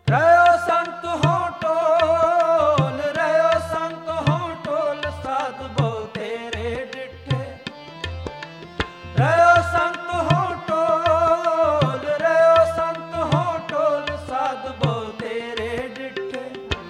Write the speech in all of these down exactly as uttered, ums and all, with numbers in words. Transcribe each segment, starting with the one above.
रहो संत हो टोल, रहो संत हो टोल, साध बहु तेरे डिठे। रहो संत हो टोल, रहो संत हो टोल, साध बहु तेरे डिठे।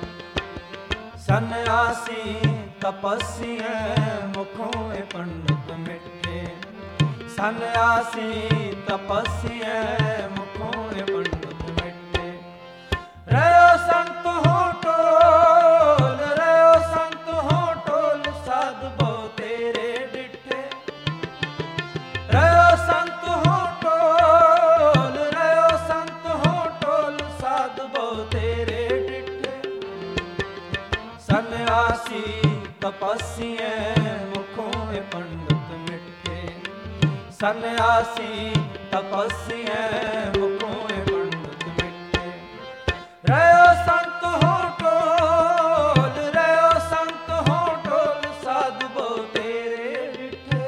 सन्यासी तपस्या मुखों पंडित मिठे। सन्यासी तपस्या मुखों पंडित मिठे। रहो संत हो टोल, रहो संत हो टोल, साध बहु तेरे डिठे। रहो संत हो टोल, रहो संत हो टोल, साध बहु तेरे डिठे। सन्यासी तपस्या मुखों पंडित मिठे। सन्यासी तपस्या मुखों पंडित मिठे। रहो संत हो टोल, रहो संत हो टोल, साध बहु तेरे डिठे।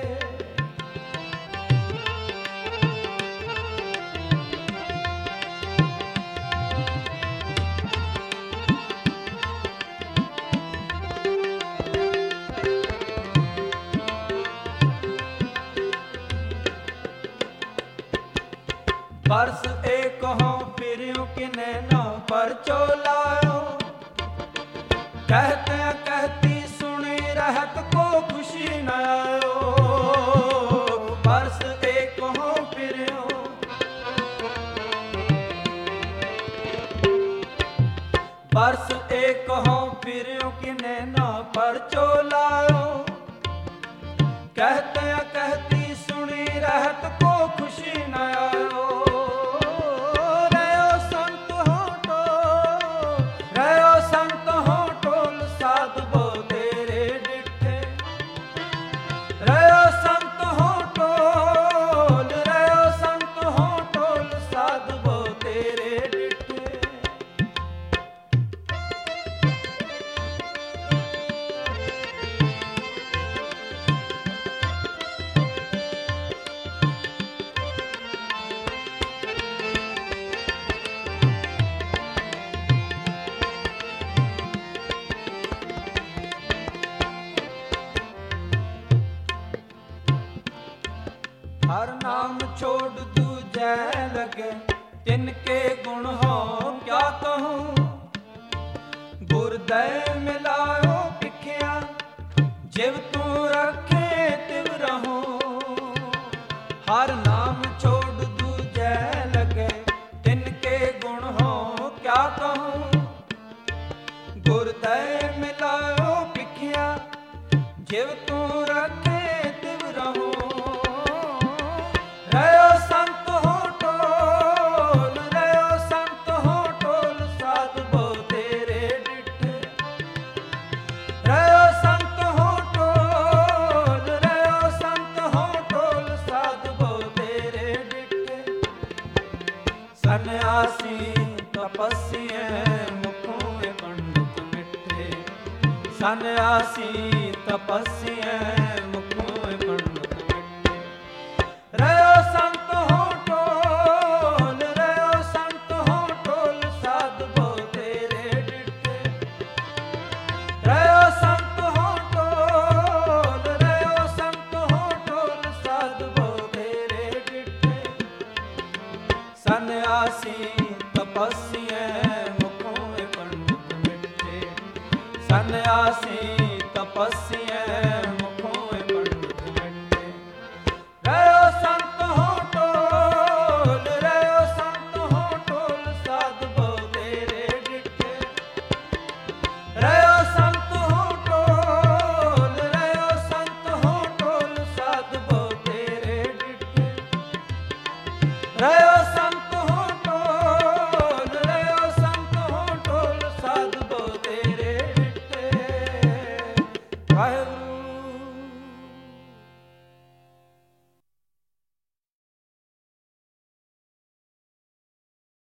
वर्ष एक हो फिरियों कि नैनों पर चोलायो। कहते कहती सुनी रहत को खुशी न आयो। वर्ष एक हो फिरियों, वर्ष एक हो फिरियों कि नैनों पर चोलायो। कहते कहती सुनी रहत को खुशी न आयो। रहो संत हो टोल, रहो संत हो टोल, साध बहु तेरे डिठे। रहो संत हो टोल, रहो संत हो टोल, साध बहु तेरे डिठे। हर नाम छोड़ दूजे लगे, तिनके गुण हो क्या कहूँ। गुरदय मिलायो पिखिया, जिव तू रखे तिव रहूं। हर नाम छोड़ दूजे लगे, तिनके गुण हो क्या कहूँ। गुरदय मिलायो पिखिया, जिव तू रखे तिव रहूं। रहो संत हो टोल, रहो संत हो टोल, साध बहु तेरे डिठे। रहो संत हो टोल, रहो संत हो टोल, साध बहु तेरे डिठे। सन्यासी तपस्या मुखों पंडित मिठे। सन्यासी तपस्या मुखों पंडित मिठे। रहो संत हो टोल, रहो संत हो टोल, साध बहु तेरे डिठे। रहो संत हो टोल, रहो संत हो टोल, साध बहु तेरे डिठे। सन्यासी तपस्या मुखों पंडित मिठे। सन्यासी